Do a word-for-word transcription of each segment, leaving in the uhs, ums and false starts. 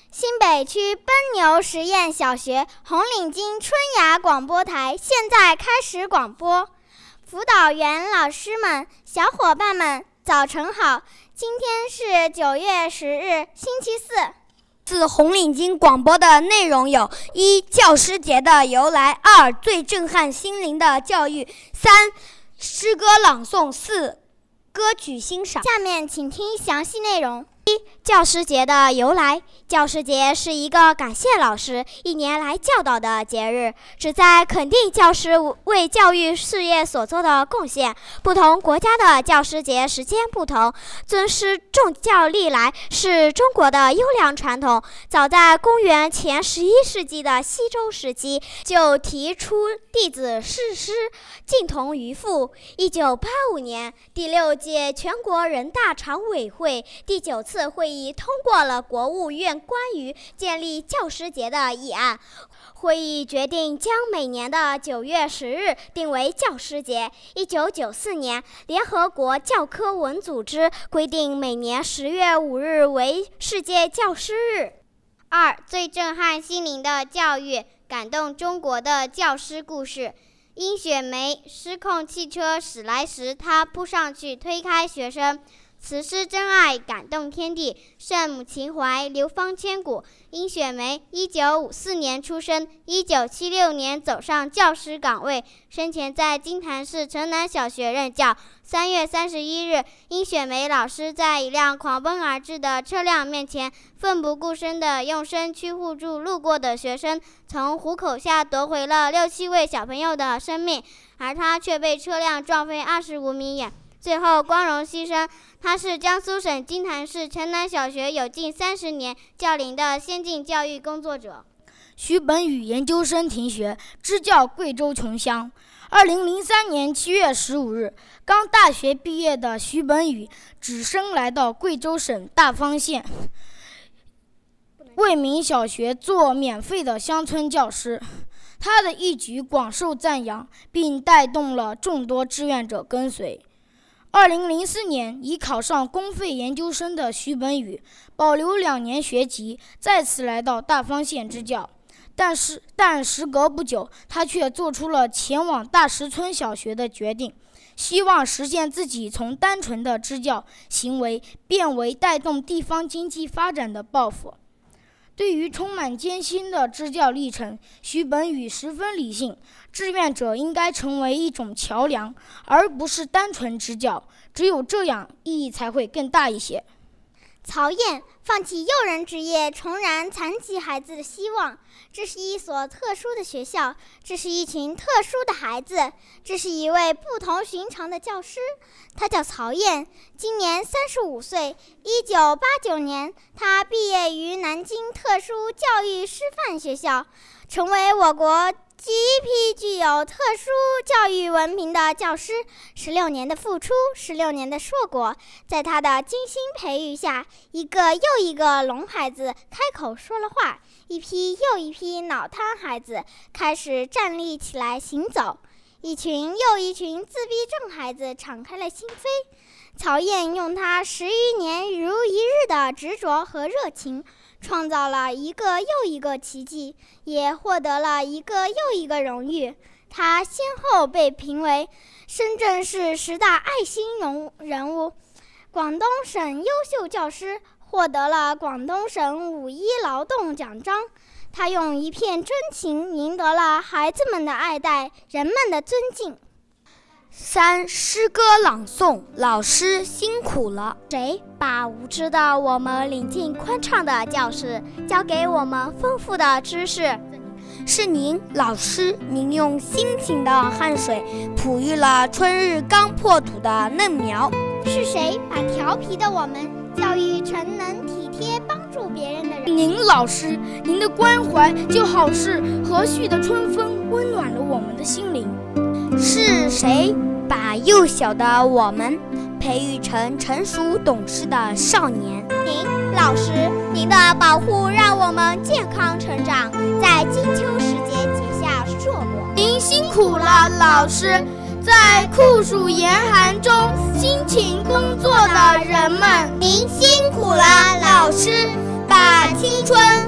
新北区奔牛实验小学红领巾春芽广播台现在开始广播。辅导员老师们、小伙伴们，早晨好！今天是九月十日，星期四。 自红领巾广播的内容有：一、教师节的由来；二、最震撼心灵的教育；三、诗歌朗诵；四、歌曲欣赏。 下面请听详细内容。一、教师节的由来。教师节是一个感谢老师一年来教导的节日，旨在肯定教师为教育事业所做的贡献。不同国家的教师节时间不同，尊师重教历来是中国的优良传统。早在公元前十一世纪的西周时期，就提出弟子誓师，敬同于父。一九八五年，第六届全国人大常委会第九次会议通过了国务院关于建立教师节的议案。会议决定将每年的九月十日定为教师节。一九九四年，联合国教科文组织规定每年十月五日为世界教师日。二、最震撼心灵的教育，感动中国的教师故事。殷雪梅失控汽车驶来时，她扑上去推开学生。慈师真爱感动天地，圣母情怀流芳千古。殷雪梅一九五四年出生，一九七六年走上教师岗位，生前在金坛市城南小学任教。三月三十一日，殷雪梅老师在一辆狂奔而至的车辆面前，奋不顾身地用身躯护住路过的学生，从虎口下夺回了六七位小朋友的生命，而他却被车辆撞飞二十五米远，最后光荣牺牲。他是江苏省金坛市城南小学有近三十年教龄的先进教育工作者。 徐本宇研究生停学，支教贵州琼乡。二零零三年七月十五日，刚大学毕业的徐本宇只身来到贵州省大方县卫民小学做免费的乡村教师。他的一举广受赞扬，并带动了众多志愿者跟随。二零零四年，已考上公费研究生的徐本宇保留两年学籍，再次来到大方县支教。但是，但时隔不久，他却做出了前往大石村小学的决定，希望实现自己从单纯的支教行为变为带动地方经济发展的抱负。对于充满艰辛的支教历程，徐本宇十分理性。志愿者应该成为一种桥梁，而不是单纯支教，只有这样，意义才会更大一些。 曹燕放弃诱人职业，重燃残疾孩子的希望。这是一所特殊的学校，这是一群特殊的孩子，这是一位不同寻常的教师。他叫曹燕，今年三十五岁。一九八九年，他毕业于南京特殊教育师范学校，成为我国第一批具有特殊教育文凭的教师。十六年的付出，十六年的硕果，在他的精心培育下，一个又一个聋孩子开口说了话，一批又一批脑瘫孩子开始站立起来行走，一群又一群自闭症孩子敞开了心扉。曹燕用他十余年如一日的执着和热情，创造了一个又一个奇迹，也获得了一个又一个荣誉。他先后被评为深圳市十大爱心人物、广东省优秀教师，获得了广东省五一劳动奖章。他用一片真情赢得了孩子们的爱戴，人们的尊敬。 三、诗歌朗诵，老师辛苦了。 谁把无知的我们领进宽敞的教室，教给我们丰富的知识？ 是您，老师，您用辛勤的汗水哺育了春日刚破土的嫩苗。 是谁把调皮的我们教育成能体贴帮助别人的人？ 您，老师，您的关怀就好似和煦的春风，温暖了我们的心灵。 是谁把幼小的我们培育成成熟懂事的少年？ 您，老师，您的保护让我们健康成长，在金秋时节结下硕果。 您辛苦了，老师，在酷暑严寒中辛勤工作的人们。 您辛苦了，老师，把青春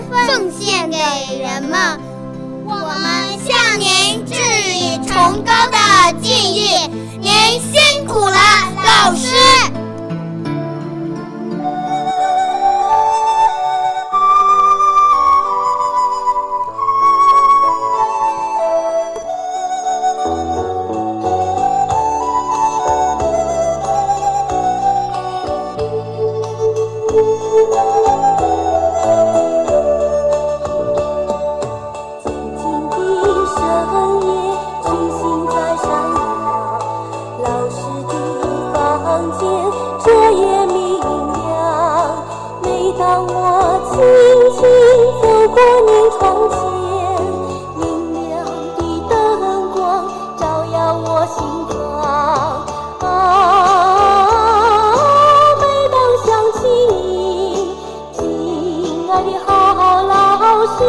心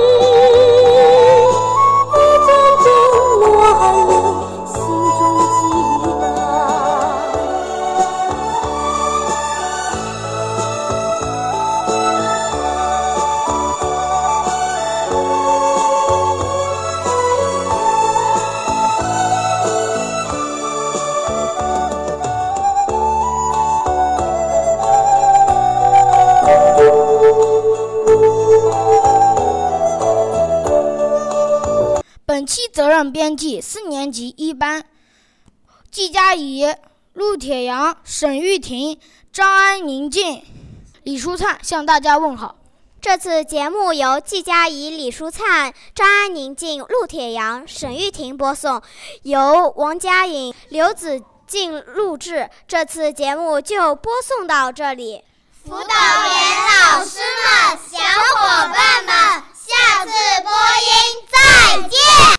一阵阵暖了心中激荡。 本期责任编辑四年级一班季佳怡、陆铁阳、沈玉婷、张安宁静、李淑灿向大家问好。 这次节目由季佳怡、李淑灿、张安宁静、陆铁阳、沈玉婷播送，由王佳颖、刘子静录制。这次节目就播送到这里。 辅导员老师们，小伙